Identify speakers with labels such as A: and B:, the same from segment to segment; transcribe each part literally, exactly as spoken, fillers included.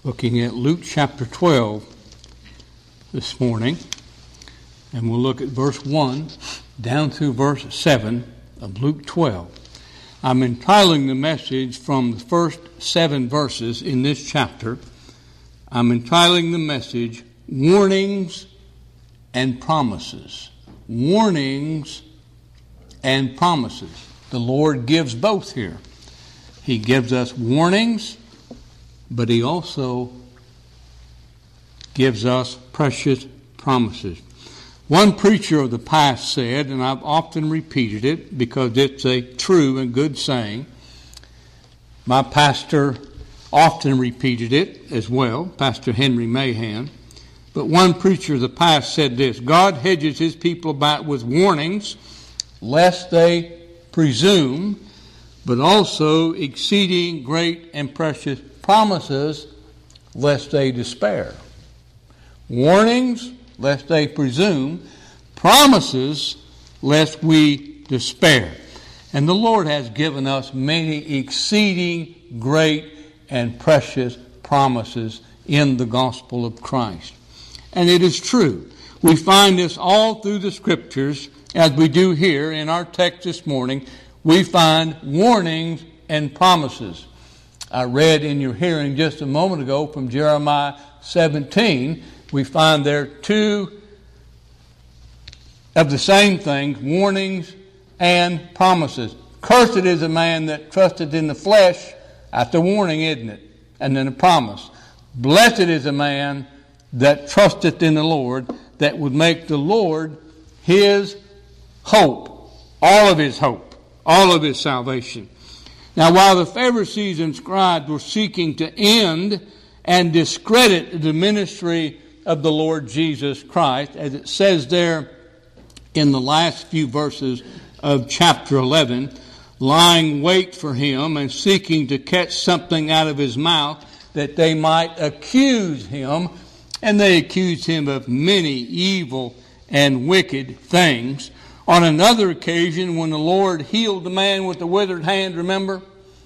A: looking at Luke chapter twelve this morning, and we'll look at verse one down through verse seven of Luke twelve. I'm entitling the message from the first seven verses in this chapter. I'm entitling the message, Warnings and Promises. Warnings and Promises. The Lord gives both here. He gives us warnings, but He also gives us precious promises. One preacher of the past said, and I've often repeated it because it's a true and good saying. My pastor often repeated it as well, Pastor Henry Mahan. But one preacher of the past said this: God hedges His people about with warnings, lest they presume, but also exceeding great and precious promises, lest they despair. Warnings, lest they presume. Promises, lest we despair. And the Lord has given us many exceeding great and precious promises in the gospel of Christ. And it is true. We find this all through the Scriptures, as we do here in our text this morning. We find warnings and promises. I read in your hearing just a moment ago from Jeremiah seventeen. We find there two of the same things, warnings and promises. Cursed is a man that trusted in the flesh. That's a warning, isn't it? And then a promise. Blessed is a man that trusteth in the Lord, that would make the Lord his hope, all of his hope, all of his salvation. Now, while the Pharisees and scribes were seeking to end and discredit the ministry of the Lord Jesus Christ, as it says there in the last few verses of chapter eleven, lying wait for him and seeking to catch something out of his mouth that they might accuse him, and they accused him of many evil and wicked things. On another occasion, when the Lord healed the man with the withered hand, remember?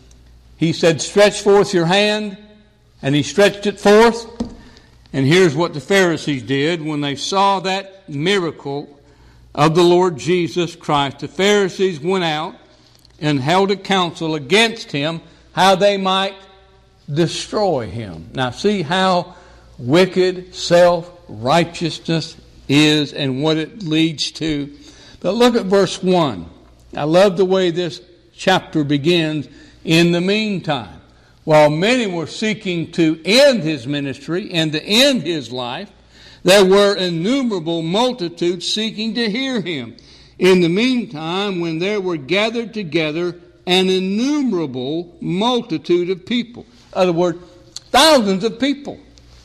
A: He said, stretch forth your hand, and he stretched it forth. And here's what the Pharisees did when they saw that miracle of the Lord Jesus Christ. The Pharisees went out and held a council against him, how they might destroy him. Now see how wicked self-righteousness is and what it leads to. But look at verse one. I love the way this chapter begins. In the meantime, while many were seeking to end his ministry and to end his life, there were innumerable multitudes seeking to hear him. In the meantime, when there were gathered together an innumerable multitude of people. In other words, thousands of people.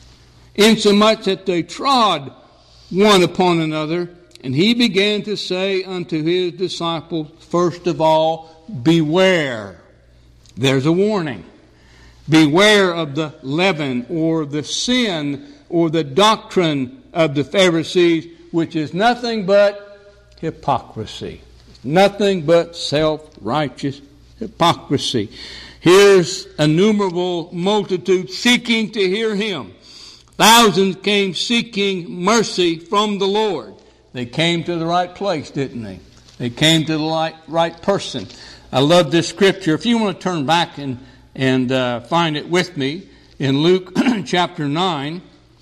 A: Insomuch that they trod one upon another, and he began to say unto his disciples, first of all, beware. There's a warning. Beware of the leaven or the sin or the doctrine of the Pharisees, which is nothing but hypocrisy. Nothing but self-righteous hypocrisy. Here's innumerable multitude seeking to hear him. Thousands came seeking mercy from the Lord. They came to the right place, didn't they? They came to the right, right person. I love this scripture. If you want to turn back and, and uh, find it with me in Luke chapter nine,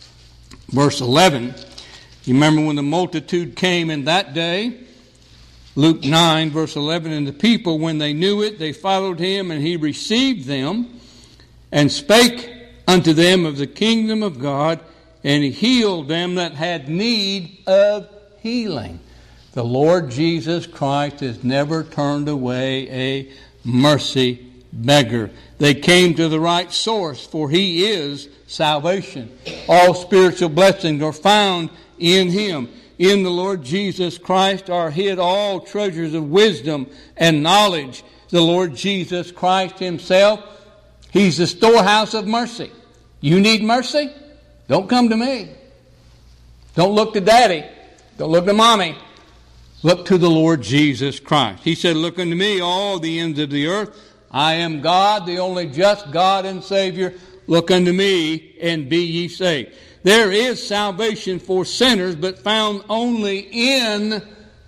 A: verse eleven. You remember when the multitude came in that day? Luke nine, verse eleven. And the people, when they knew it, they followed him, and he received them and spake unto them of the kingdom of God, and he healed them that had need of healing. The Lord Jesus Christ has never turned away a mercy beggar. They came to the right source, for he is salvation. All spiritual blessings are found in him. In the Lord Jesus Christ are hid all treasures of wisdom and knowledge. The Lord Jesus Christ himself, he's the storehouse of mercy. You need mercy? Don't come to me. Don't look to daddy. Don't look to mommy. Look to the Lord Jesus Christ. He said, look unto me, all the ends of the earth. I am God, the only just God and Savior. look unto me, and be ye saved. There is salvation for sinners, but found only in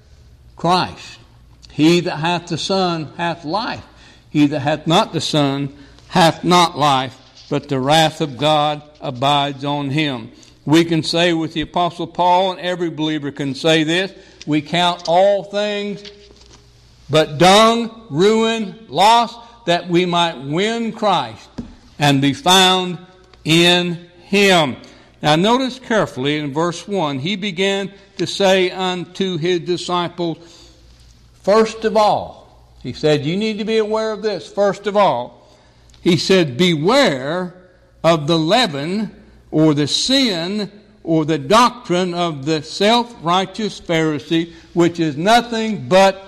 A: Christ. He that hath the Son hath life. He that hath not the Son hath not life, but the wrath of God abides on him. We can say with the Apostle Paul, and every believer can say this, we count all things but dung, ruin, loss, that we might win Christ and be found in him. Now notice carefully in verse one, he began to say unto his disciples, first of all, he said, you need to be aware of this. First of all, he said, beware of the leaven or the sin or the doctrine of the self-righteous Pharisee, which is nothing but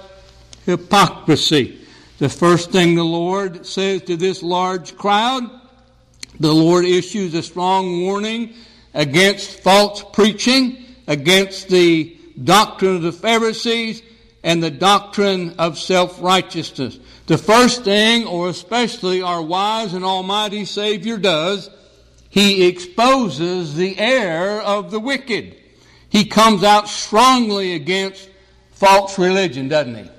A: hypocrisy. The first thing the Lord says to this large crowd, the Lord issues a strong warning against false preaching, against the doctrine of the Pharisees, and the doctrine of self-righteousness. The first thing, or especially our wise and almighty Savior does, he exposes the error of the wicked. He comes out strongly against false religion, doesn't he?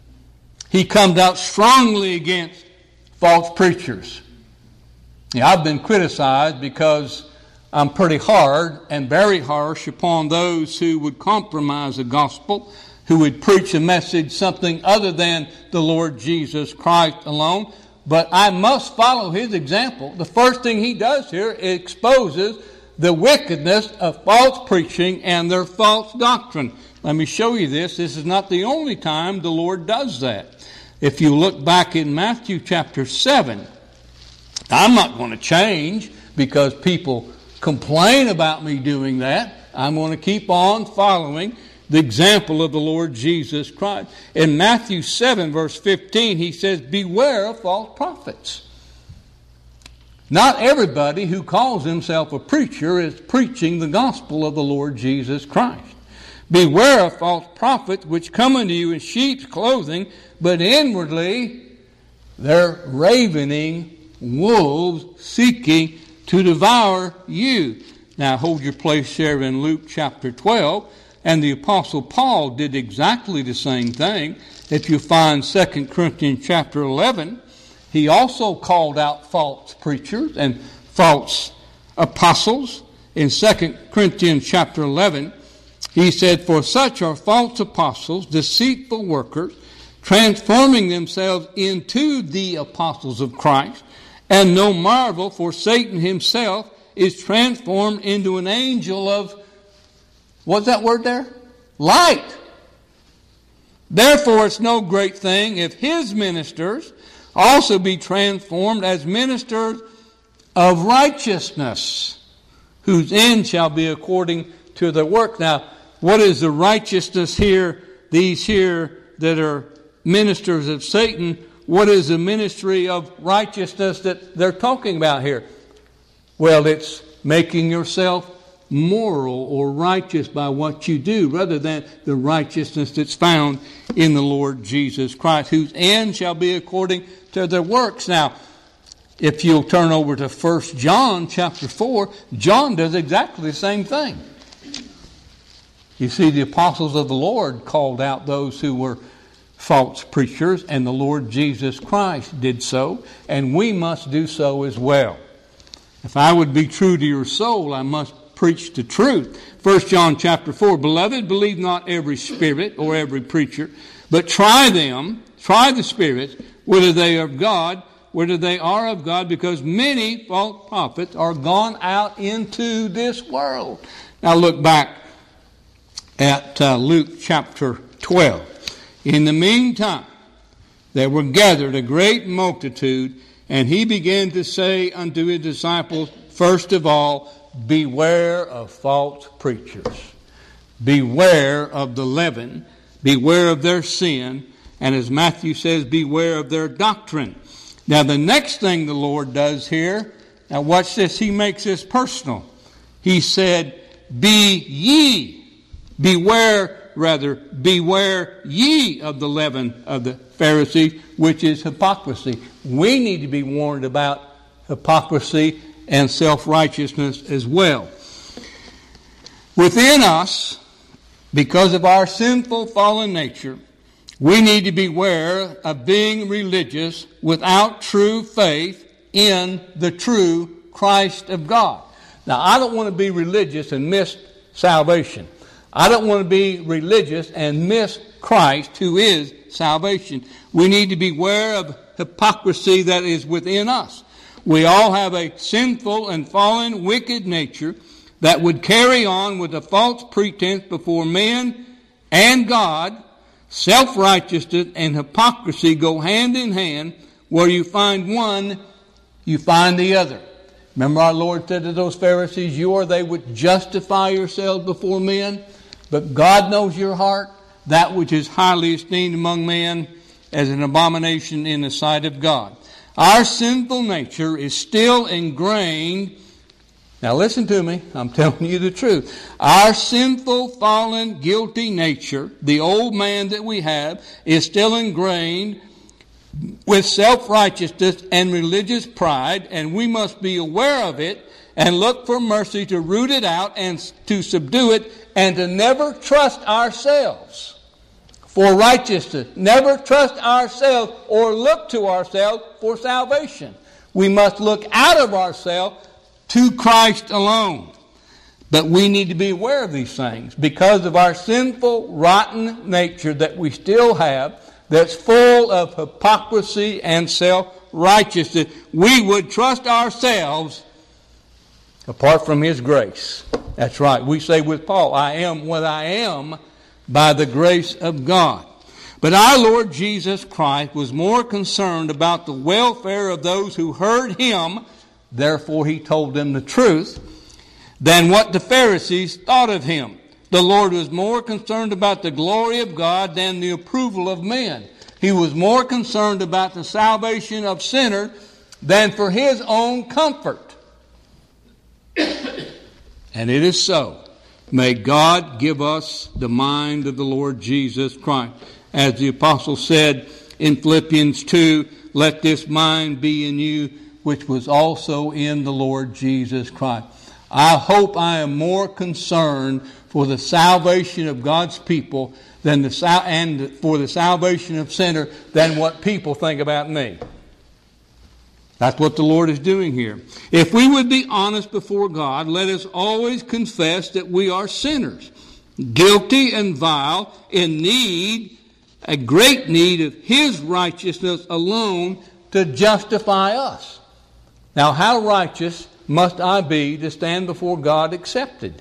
A: He comes out strongly against false preachers. Now, I've been criticized because I'm pretty hard and very harsh upon those who would compromise the gospel, who would preach a message something other than the Lord Jesus Christ alone. But I must follow his example. The first thing he does here exposes the wickedness of false preaching and their false doctrine. Let me show you this. This is not the only time the Lord does that. If you look back in Matthew chapter seven, I'm not going to change because people complain about me doing that. I'm going to keep on following the example of the Lord Jesus Christ. In Matthew seven, verse fifteen, he says, beware of false prophets. Not everybody who calls himself a preacher is preaching the gospel of the Lord Jesus Christ. Beware of false prophets which come unto you in sheep's clothing, but inwardly they're ravening wolves seeking to devour you. Now hold your place there in Luke chapter twelve. And the Apostle Paul did exactly the same thing. If you find Second Corinthians chapter eleven, he also called out false preachers and false apostles. In Second Corinthians chapter eleven, he said, for such are false apostles, deceitful workers, transforming themselves into the apostles of Christ. And no marvel, for Satan himself is transformed into an angel of, what's that word there? Light. Therefore it's no great thing if his ministers also be transformed as ministers of righteousness, whose end shall be according to their work. Now, what is the righteousness here? These here that are ministers of Satan, what is the ministry of righteousness that they're talking about here? Well, it's making yourself moral or righteous by what you do, rather than the righteousness that's found in the Lord Jesus Christ, whose end shall be according to their works. Now, if you'll turn over to First John chapter four, John does exactly the same thing. You see, the apostles of the Lord called out those who were false preachers, and the Lord Jesus Christ did so, and we must do so as well. If I would be true to your soul, I must preach the truth. First John chapter four, beloved, believe not every spirit or every preacher, but try them, try the spirits, whether they are of God, whether they are of God, because many false prophets are gone out into this world. Now look back at uh, Luke chapter twelve. In the meantime, there were gathered a great multitude, and he began to say unto his disciples, first of all, beware of false preachers. Beware of the leaven. Beware of their sin. And as Matthew says, beware of their doctrine. Now the next thing the Lord does here, now watch this, he makes this personal. He said, be ye, beware, rather, beware ye of the leaven of the Pharisees, which is hypocrisy. We need to be warned about hypocrisy and self-righteousness as well. Within us, because of our sinful fallen nature, we need to beware of being religious without true faith in the true Christ of God. Now, I don't want to be religious and miss salvation. I don't want to be religious and miss Christ, who is salvation. We need to beware of hypocrisy that is within us. We all have a sinful and fallen, wicked nature that would carry on with a false pretense before men and God. Self-righteousness and hypocrisy go hand in hand. Where you find one, you find the other. Remember our Lord said to those Pharisees, you or they would justify yourselves before men, but God knows your heart. That which is highly esteemed among men as an abomination in the sight of God. Our sinful nature is still ingrained. Now listen to me, I'm telling you the truth. Our sinful, fallen, guilty nature, the old man that we have, is still ingrained with self-righteousness and religious pride, and we must be aware of it and look for mercy to root it out and to subdue it, and to never trust ourselves for righteousness. Never trust ourselves or look to ourselves for salvation. We must look out of ourselves to Christ alone. But we need to be aware of these things because of our sinful, rotten nature that we still have, that's full of hypocrisy and self-righteousness. We would trust ourselves apart from His grace. That's right. We say with Paul, I am what I am by the grace of God. But our Lord Jesus Christ was more concerned about the welfare of those who heard Him, therefore He told them the truth, than what the Pharisees thought of Him. The Lord was more concerned about the glory of God than the approval of men. He was more concerned about the salvation of sinners than for His own comfort. And it is so. May God give us the mind of the Lord Jesus Christ. As the apostle said in Philippians two, let this mind be in you, which was also in the Lord Jesus Christ. I hope I am more concerned for the salvation of God's people than the sal- and for the salvation of sinners than what people think about me. That's what the Lord is doing here. If we would be honest before God, let us always confess that we are sinners, guilty and vile, in need, a great need of His righteousness alone to justify us. Now, how righteous must I be to stand before God accepted?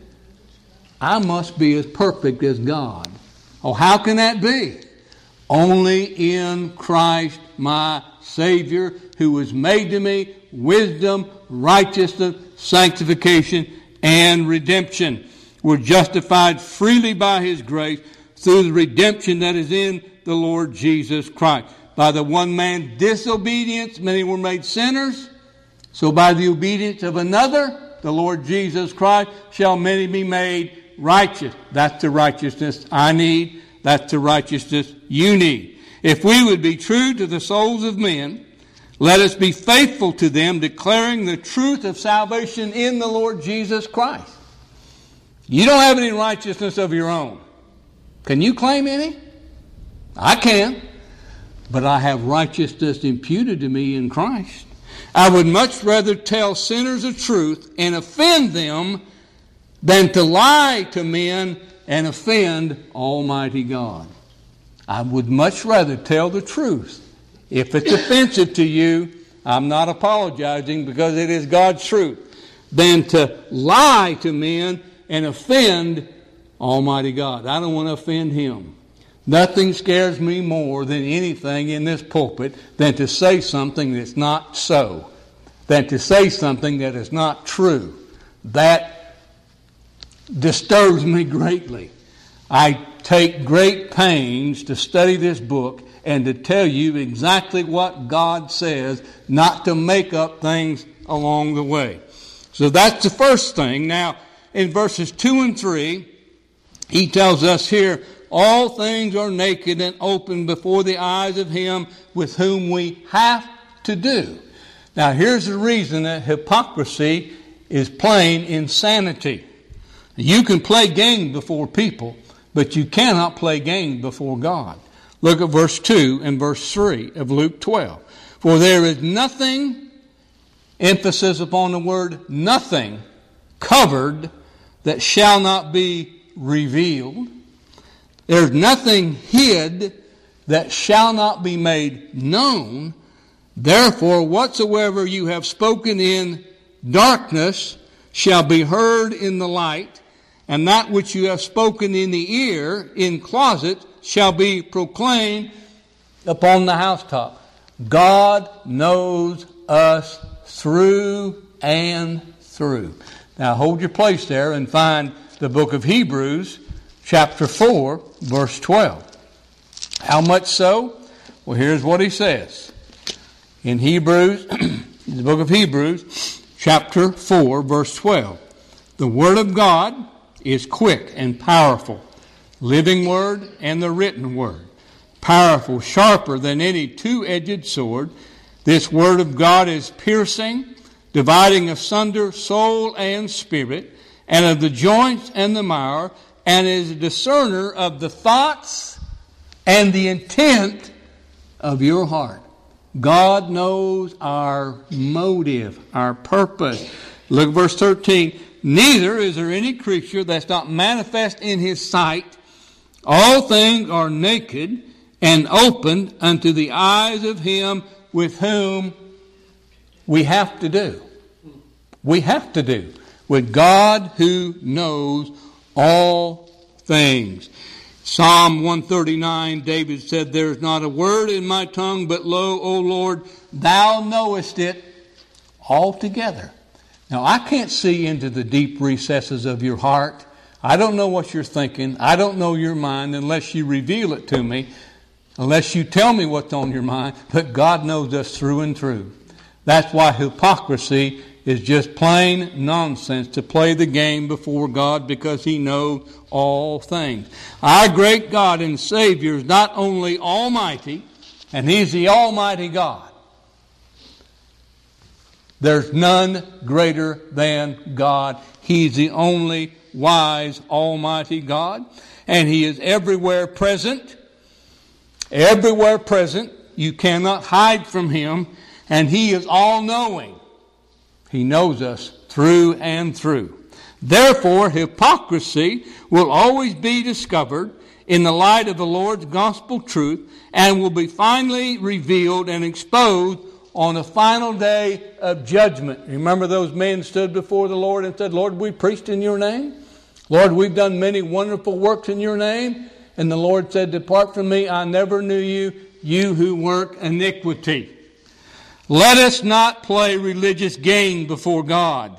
A: I must be as perfect as God. Oh, how can that be? Only in Christ my Savior, who was made to me wisdom, righteousness, sanctification, and redemption. We're justified freely by His grace through the redemption that is in the Lord Jesus Christ. By the one man's disobedience, many were made sinners. So by the obedience of another, the Lord Jesus Christ, shall many be made righteous. That's the righteousness I need. That's the righteousness you need. If we would be true to the souls of men, let us be faithful to them, declaring the truth of salvation in the Lord Jesus Christ. You don't have any righteousness of your own. Can you claim any? I can. But I have righteousness imputed to me in Christ. I would much rather tell sinners the truth and offend them than to lie to men and offend Almighty God. I would much rather tell the truth. If it's offensive to you, I'm not apologizing because it is God's truth, than to lie to men and offend Almighty God. I don't want to offend Him. Nothing scares me more than anything in this pulpit than to say something that's not so, than to say something that is not true. That disturbs me greatly. I take great pains to study this book and to tell you exactly what God says, not to make up things along the way. So that's the first thing. Now, in verses two and three, he tells us here, all things are naked and open before the eyes of Him with whom we have to do. Now, here's the reason that hypocrisy is plain insanity. You can play games before people, but you cannot play games before God. Look at verse two and verse three of Luke twelve. For there is nothing, emphasis upon the word nothing, covered that shall not be revealed. There's nothing hid that shall not be made known. Therefore, whatsoever you have spoken in darkness shall be heard in the light, and that which you have spoken in the ear, in closet, shall be proclaimed upon the housetop. God knows us through and through. Now hold your place there and find the book of Hebrews, chapter four, verse twelve. How much so? Well, here's what he says. In Hebrews, the book of Hebrews, chapter four, verse twelve. The Word of God is quick and powerful, living Word and the written Word, powerful, sharper than any two-edged sword. This Word of God is piercing, dividing asunder soul and spirit, and of the joints and the marrow, and is a discerner of the thoughts and the intent of your heart. God knows our motive, our purpose. Look at verse thirteen. Neither is there any creature that's not manifest in his sight. All things are naked and opened unto the eyes of him with whom we have to do. We have to do. With God who knows all things. Psalm one thirty-nine, David said, there is not a word in my tongue, but lo, O Lord, thou knowest it altogether. Now, I can't see into the deep recesses of your heart. I don't know what you're thinking. I don't know your mind unless you reveal it to me, unless you tell me what's on your mind. But God knows us through and through. That's why hypocrisy is just plain nonsense, to play the game before God, because He knows all things. Our great God and Savior is not only almighty, and He's the almighty God. There's none greater than God. He's the only wise, almighty God. And He is everywhere present. Everywhere present. You cannot hide from Him. And He is all-knowing. He knows us through and through. Therefore, hypocrisy will always be discovered in the light of the Lord's gospel truth, and will be finally revealed and exposed on the final day of judgment. Remember those men stood before the Lord and said, Lord, we preached in your name. Lord, we've done many wonderful works in your name. And the Lord said, depart from me, I never knew you, you who work iniquity. Let us not play religious game before God.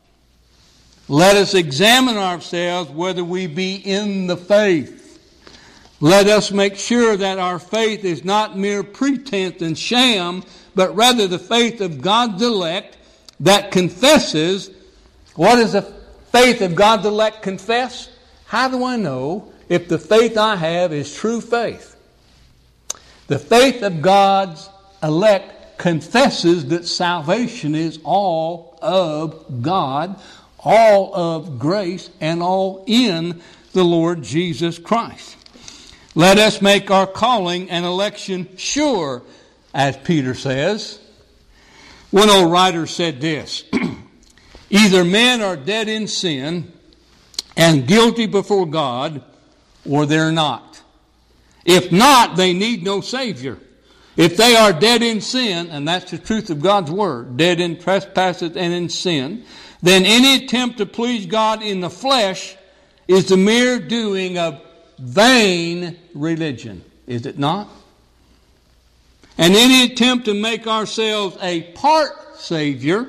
A: Let us examine ourselves whether we be in the faith. Let us make sure that our faith is not mere pretense and sham, but rather the faith of God's elect that confesses. What does the faith of God's elect confess? How do I know if the faith I have is true faith? The faith of God's elect confesses that salvation is all of God, all of grace, and all in the Lord Jesus Christ. Let us make our calling and election sure, as Peter says. One old writer said this, either men are dead in sin and guilty before God, or they're not. If not, they need no Savior. If they are dead in sin, and that's the truth of God's Word, dead in trespasses and in sin, then any attempt to please God in the flesh is the mere doing of vain religion. Is it not? And any attempt to make ourselves a part Savior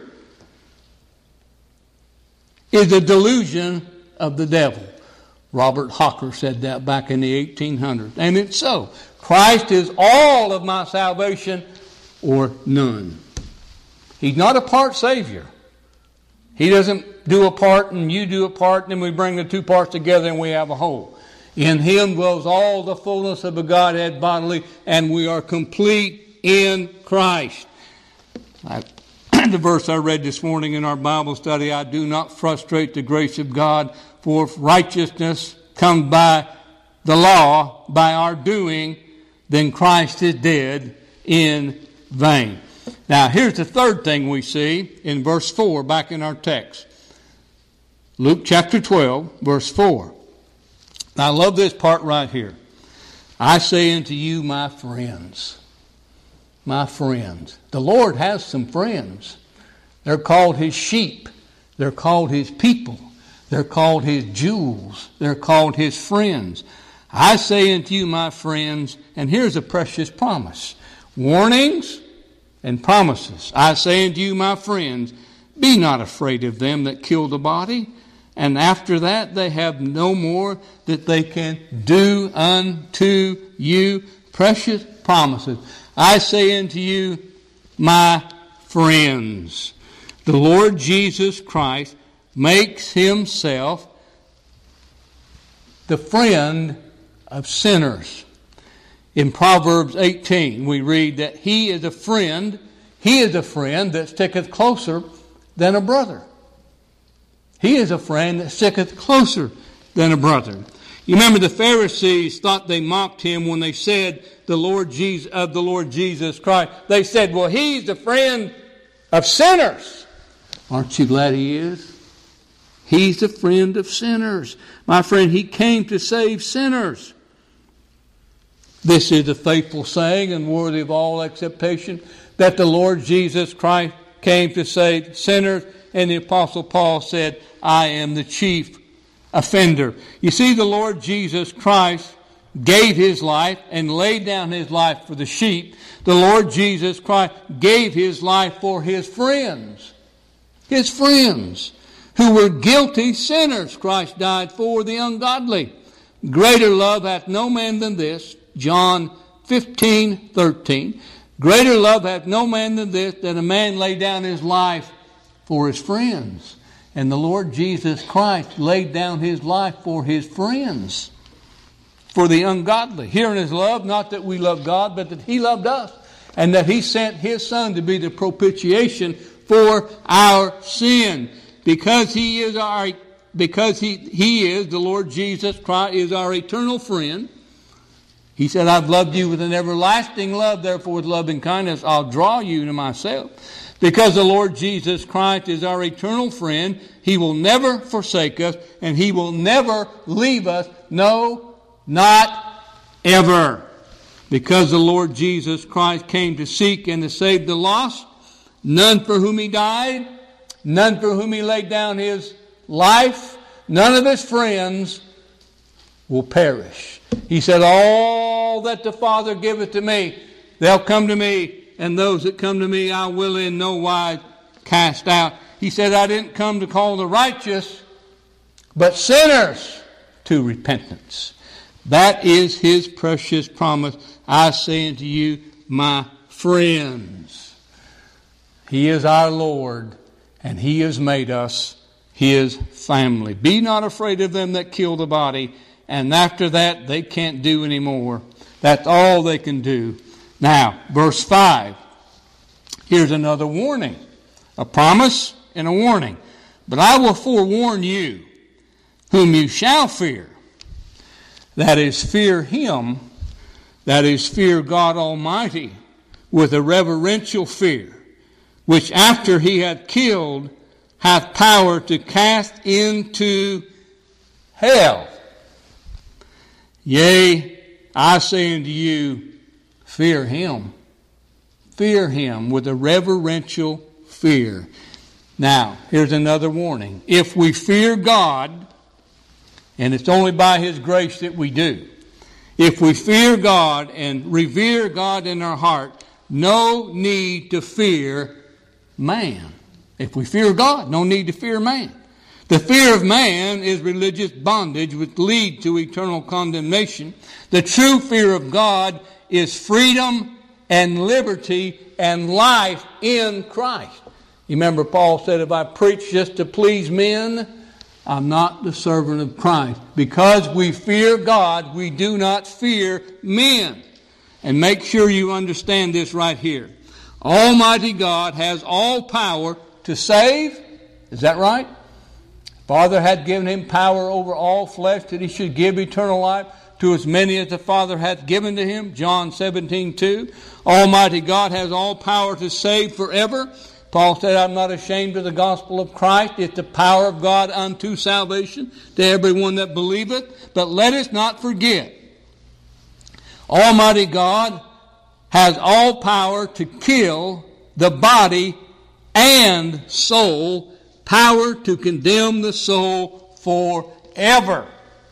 A: is a delusion of the devil. Robert Hawker said that back in the eighteen hundreds. And it's so. Christ is all of my salvation or none. He's not a part Savior. He doesn't do a part and you do a part, and then we bring the two parts together and we have a whole. In Him dwells all the fullness of the Godhead bodily, and we are complete in Christ. I the verse I read this morning in our Bible study, I do not frustrate the grace of God, for if righteousness comes by the law, by our doing, then Christ is dead in vain. Now, here's the third thing we see in verse four, back in our text. Luke chapter twelve, verse four. I love this part right here. I say unto you, my friends, my friends. The Lord has some friends. They're called His sheep. They're called His people. They're called His jewels. They're called His friends. I say unto you, my friends, and here's a precious promise. Warnings and promises. I say unto you, my friends, be not afraid of them that kill the body, and after that they have no more that they can do unto you. Precious promises. I say unto you, my friends, the Lord Jesus Christ makes Himself the friend of sinners. In Proverbs eighteen, we read that He is a friend, He is a friend that sticketh closer than a brother. He is a friend that sticketh closer than a brother. You remember the Pharisees thought they mocked Him when they said the Lord Jesus of the Lord Jesus Christ. They said, well, He's the friend of sinners. Aren't you glad He is? He's the friend of sinners. My friend, He came to save sinners. This is a faithful saying and worthy of all acceptation, that the Lord Jesus Christ came to save sinners. And the Apostle Paul said, I am the chief offender. You see, the Lord Jesus Christ gave His life and laid down His life for the sheep. The Lord Jesus Christ gave His life for His friends. His friends who were guilty sinners. Christ died for the ungodly. Greater love hath no man than this. John fifteen thirteen. Greater love hath no man than this, that a man lay down his life for his friends. And the Lord Jesus Christ laid down His life for His friends, for the ungodly. Herein is love, not that we love God, but that He loved us, and that He sent His Son to be the propitiation for our sin. Because He is our, because He, He is, the Lord Jesus Christ is our eternal friend. He said, I've loved you with an everlasting love, therefore with loving kindness I'll draw you to myself. Because the Lord Jesus Christ is our eternal friend, He will never forsake us, and He will never leave us. No, not ever. Because the Lord Jesus Christ came to seek and to save the lost, none for whom He died, none for whom He laid down His life, none of His friends will perish. He said, all that the Father giveth to me, they'll come to me. And those that come to me, I will in no wise cast out. He said, I didn't come to call the righteous, but sinners to repentance. That is His precious promise. I say unto you, my friends. He is our Lord, and He has made us His family. Be not afraid of them that kill the body, and after that they can't do any more. That's all they can do. Now, verse five. Here's another warning. A promise and a warning. But I will forewarn you, whom you shall fear. That is, fear Him. That is, fear God Almighty with a reverential fear, which after He hath killed, hath power to cast into hell. Yea, I say unto you, fear Him. Fear Him with a reverential fear. Now, here's another warning. If we fear God, and it's only by His grace that we do, if we fear God and revere God in our heart, no need to fear man. If we fear God, no need to fear man. The fear of man is religious bondage which leads to eternal condemnation. The true fear of God is freedom and liberty and life in Christ. You remember Paul said, if I preach just to please men, I'm not the servant of Christ. Because we fear God, we do not fear men. And make sure you understand this right here. Almighty God has all power to save. Is that right? Father had given him power over all flesh that he should give eternal life to as many as the Father hath given to him. John seventeen two. Almighty God has all power to save forever. Paul said, I'm not ashamed of the gospel of Christ. It's the power of God unto salvation to everyone that believeth. But let us not forget, Almighty God has all power to kill the body and soul, power to condemn the soul forever.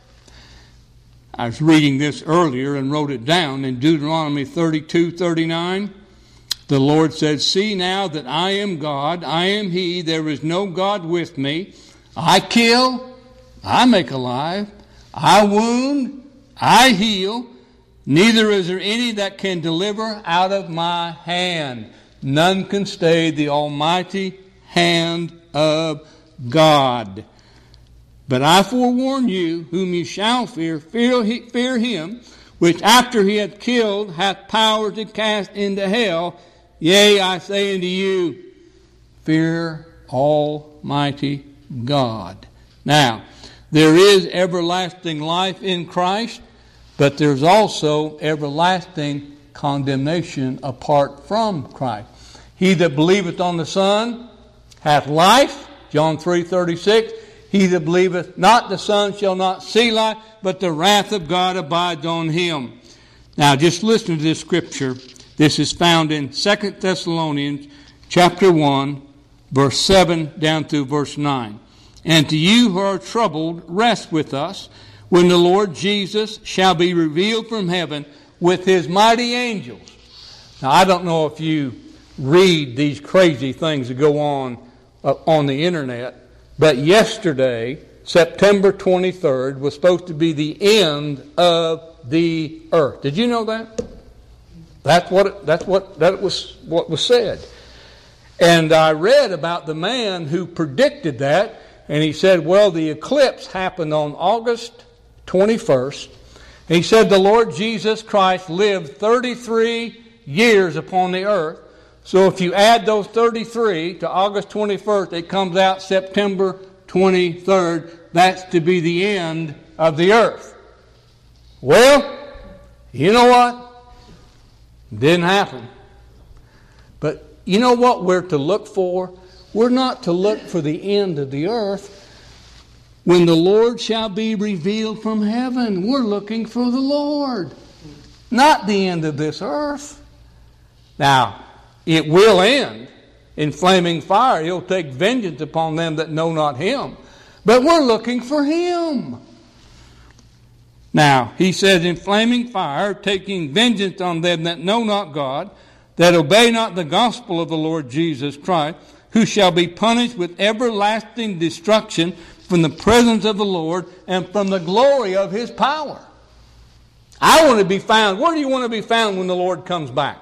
A: I was reading this earlier and wrote it down in Deuteronomy thirty-two thirty-nine. The Lord said, see now that I am God, I am He, there is no God with me. I kill, I make alive, I wound, I heal. Neither is there any that can deliver out of my hand. None can stay the almighty hand of God. But I forewarn you, whom you shall fear, fear, fear him, which after he hath killed hath power to cast into hell. Yea, I say unto you, fear Almighty God. Now, there is everlasting life in Christ, but there's also everlasting condemnation apart from Christ. He that believeth on the Son hath life, John three thirty-six. He that believeth not the Son shall not see life, but the wrath of God abides on him. Now, just listen to this scripture. This is found in Second Thessalonians chapter one, verse seven down through verse nine. And to you who are troubled, rest with us, when the Lord Jesus shall be revealed from heaven with his mighty angels. Now, I don't know if you read these crazy things that go on uh, on the internet, but yesterday, September twenty-third, was supposed to be the end of the earth. Did you know that? That's what it, that's what that was what was said. And I read about the man who predicted that, and he said, well, the eclipse happened on August twenty-first. And he said the Lord Jesus Christ lived thirty-three years upon the earth. So if you add those thirty-three to August twenty-first, it comes out September twenty-third. That's to be the end of the earth. Well, you know what? Didn't happen. But you know what we're to look for? We're not to look for the end of the earth. When the Lord shall be revealed from heaven, we're looking for the Lord, not the end of this earth. Now, it will end in flaming fire. He'll take vengeance upon them that know not Him. But we're looking for Him. Now, he says, in flaming fire, taking vengeance on them that know not God, that obey not the gospel of the Lord Jesus Christ, who shall be punished with everlasting destruction from the presence of the Lord and from the glory of His power. I want to be found. Where do you want to be found when the Lord comes back?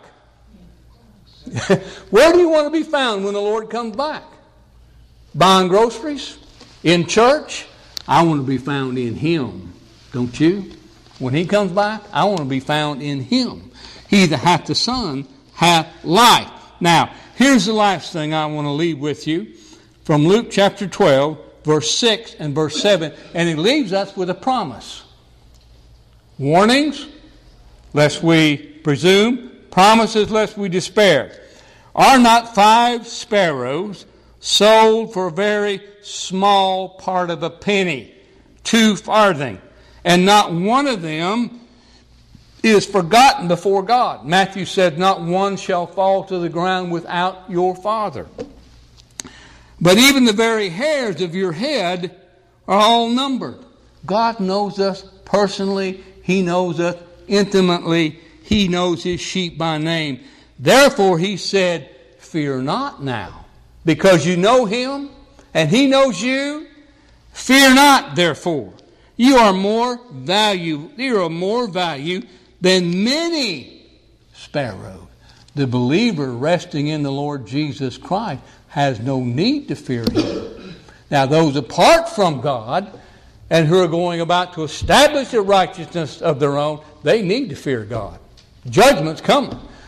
A: Where do you want to be found when the Lord comes back? Buying groceries? In church? I want to be found in Him. Don't you? When He comes back, I want to be found in Him. He that hath the Son hath life. Now, here's the last thing I want to leave with you from Luke chapter twelve, verse six and verse seven. And it leaves us with a promise. Warnings, lest we presume. Promises, lest we despair. Are not five sparrows sold for a very small part of a penny, two farthing? And not one of them is forgotten before God. Matthew said, not one shall fall to the ground without your Father. But even the very hairs of your head are all numbered. God knows us personally. He knows us intimately. He knows His sheep by name. Therefore, He said, fear not now, because you know Him and He knows you. Fear not, therefore. You are more value. You are more value than many sparrows. The believer resting in the Lord Jesus Christ has no need to fear Him. Now, those apart from God and who are going about to establish the righteousness of their own, they need to fear God. Judgment's coming.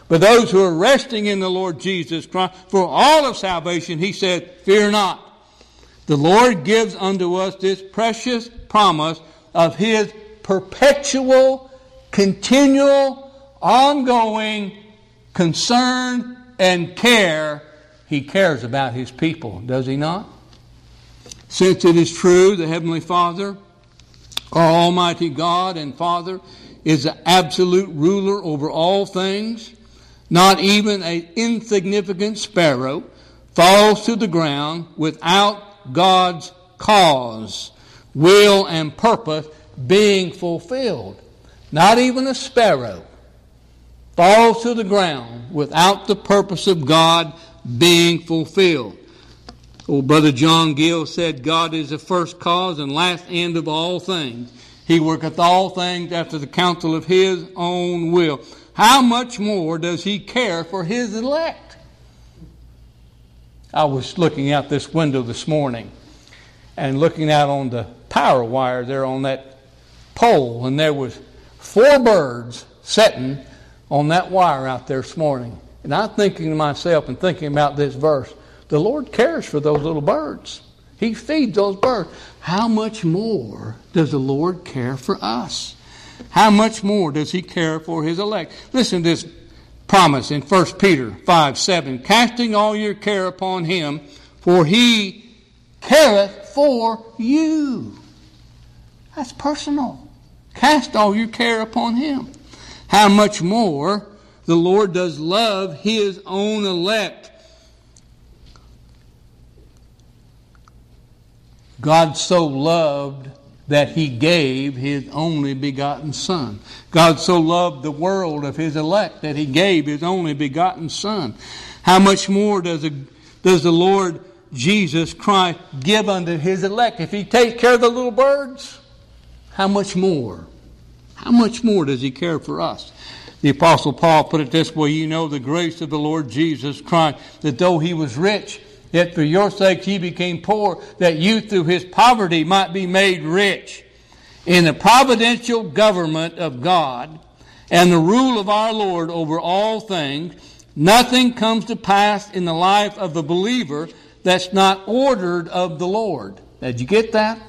A: But those who are resting in the Lord Jesus Christ for all of salvation, he said, fear not. The Lord gives unto us this precious promise of his perpetual, continual, ongoing concern and care. He cares about his people, does he not? Since it is true, the Heavenly Father, our Almighty God and Father, is the absolute ruler over all things. Not even an insignificant sparrow falls to the ground without God's cause, will, and purpose being fulfilled. Not even a sparrow falls to the ground without the purpose of God being fulfilled. Old Brother John Gill said, God is the first cause and last end of all things. He worketh all things after the counsel of his own will. How much more does he care for his elect? I was looking out this window this morning and looking out on the power wire there on that pole, and there was four birds sitting on that wire out there this morning. And I'm thinking to myself and thinking about this verse, the Lord cares for those little birds. He feeds those birds. How much more does the Lord care for us? How much more does he care for his elect? Listen to this promise in First Peter five seven. Casting all your care upon him, for he careth for you. That's personal. Cast all your care upon him. How much more the Lord does love his own elect. God so loved that he gave his only begotten Son. God so loved the world of his elect that he gave his only begotten Son. How much more does the, does the Lord Jesus Christ give unto his elect? If he takes care of the little birds, how much more? How much more does he care for us? The Apostle Paul put it this way, you know the grace of the Lord Jesus Christ, that though he was rich, yet for your sakes he became poor, that you through his poverty might be made rich. In the providential government of God and the rule of our Lord over all things, nothing comes to pass in the life of the believer that's not ordered of the Lord. Did you get that?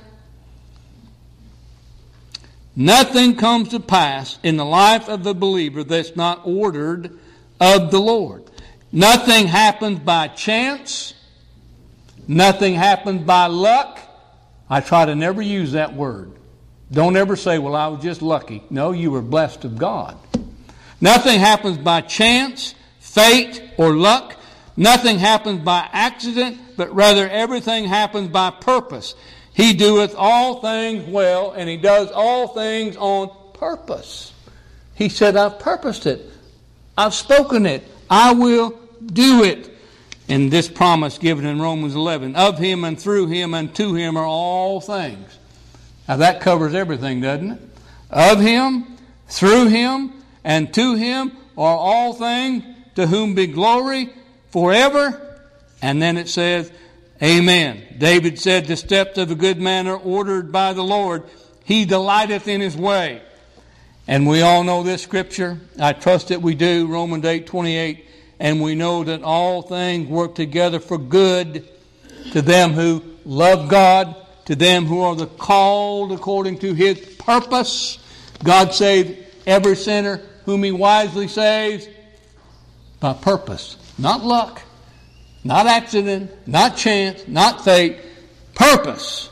A: Nothing comes to pass in the life of the believer that's not ordered of the Lord. Nothing happens by chance. Nothing happens by luck. I try to never use that word. Don't ever say, well, I was just lucky. No, you were blessed of God. Nothing happens by chance, fate, or luck. Nothing happens by accident, but rather everything happens by purpose. He doeth all things well, and he does all things on purpose. He said, I've purposed it. I've spoken it. I will do it. And this promise given in Romans eleven, of him and through him and to him are all things. Now that covers everything, doesn't it? Of him, through him, and to him are all things, to whom be glory forever. And then it says, amen. David said, the steps of a good man are ordered by the Lord. He delighteth in his way. And we all know this scripture. I trust that we do. Romans eight twenty-eight. And we know that all things work together for good to them who love God, to them who are the called according to his purpose. God saved every sinner whom he wisely saves by purpose. Not luck, not accident, not chance, not fate. Purpose.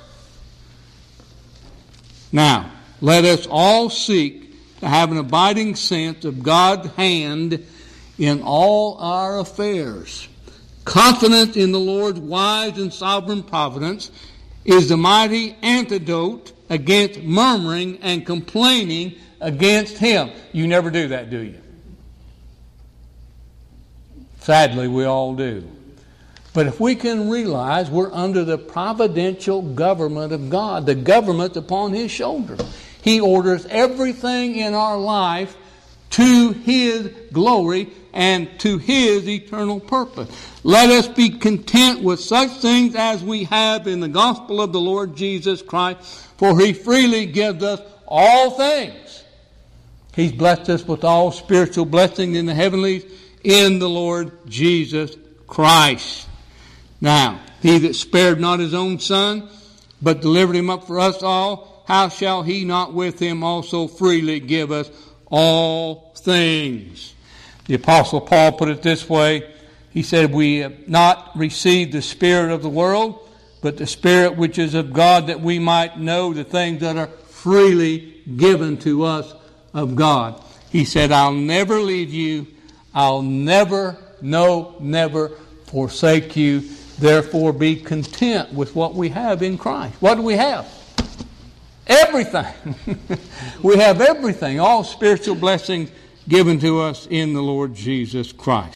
A: Now, let us all seek to have an abiding sense of God's hand in all our affairs. Confidence in the Lord's wise and sovereign providence is the mighty antidote against murmuring and complaining against him. You never do that, do you? Sadly, we all do. But if we can realize we're under the providential government of God, the government upon his shoulder. He orders everything in our life to his glory and to his eternal purpose. Let us be content with such things as we have in the gospel of the Lord Jesus Christ, for he freely gives us all things. He's blessed us with all spiritual blessings in the heavenlies in the Lord Jesus Christ. Now, he that spared not his own Son, but delivered him up for us all, how shall he not with him also freely give us all things? The Apostle Paul put it this way. He said, we have not received the spirit of the world, but the Spirit which is of God, that we might know the things that are freely given to us of God. He said, I'll never leave you. I'll never, no, never forsake you. Therefore, be content with what we have in Christ. What do we have? Everything. We have everything. All spiritual blessings given to us in the Lord Jesus Christ.